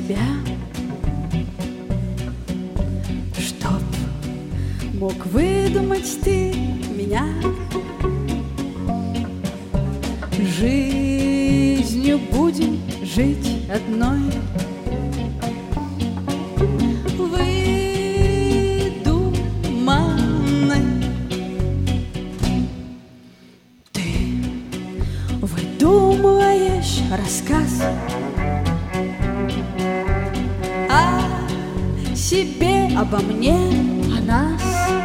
тебя, чтоб мог выдумать ты меня. Жизнью будем жить одной, выдуманной. Ты выдумываешь рассказ о себе, обо мне, о нас.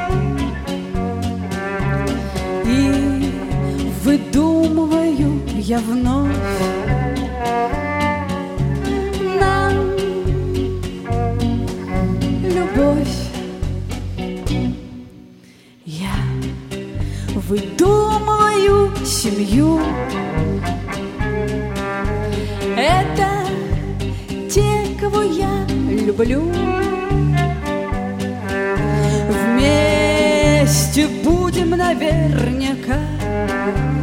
И выдумываю я вновь нам любовь. Я выдумываю семью. Это те, кого я люблю. Вместе будем наверняка